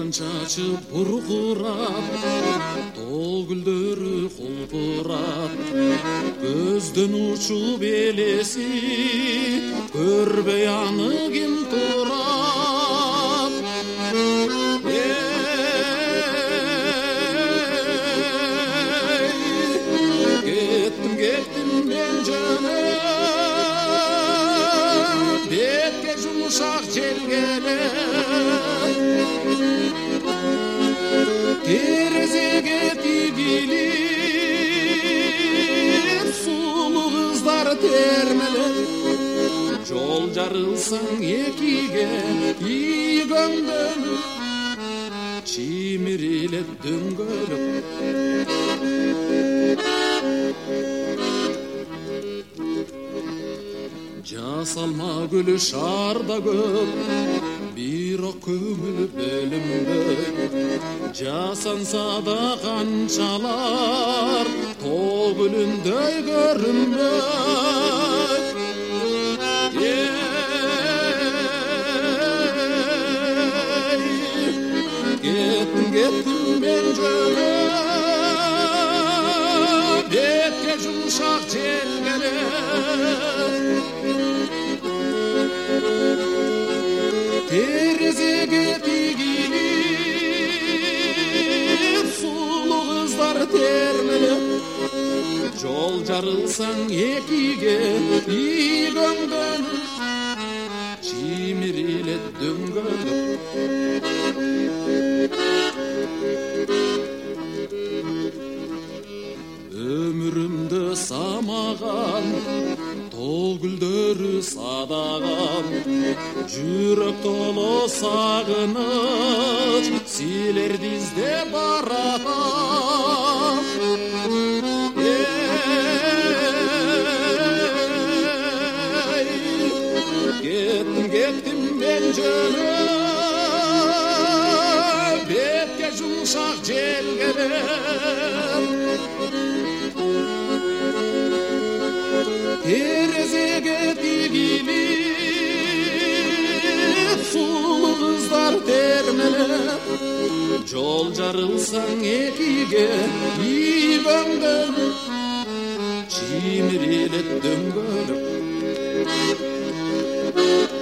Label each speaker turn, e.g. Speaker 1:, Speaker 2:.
Speaker 1: Алтын чачы бұрғырап, тол гүлдөрү құлпырап, көздөн учуп елесі, көрбей аны ким турат. Кеттім мен жаным, бетке жұмшақ жел келіп, терезеге тигилип, сулу қыздар термелеп, жол жарылсаң екіге ийгөндөнүп, чимирилеп дөңгөлөп. Жасалма гүл шарда көп, бирок көңүл бөлүнбөй. Жасанса да канчалар, тоо гүлүндөй көрүнбөй. Кеттим мен жөнөп, бетке жумшак жел келип, терезеге тигилип, сулу кыздар термелеп, жол жарылсаң экиге ийгөндөнүп, чимирилет дөңгөлөп. Өмүрүмдө самаган, тоо гүлдөрү садаган, жүрөк толо сагыныч, силерди издеп баратам. Кеттим мен жөнөп, бетке жумшак жел келип, терезеге тигилип, сулу кыздар термелеп, жол жарылсаң экиге ийгөндөнүп, чимирилет дөңгөлөп.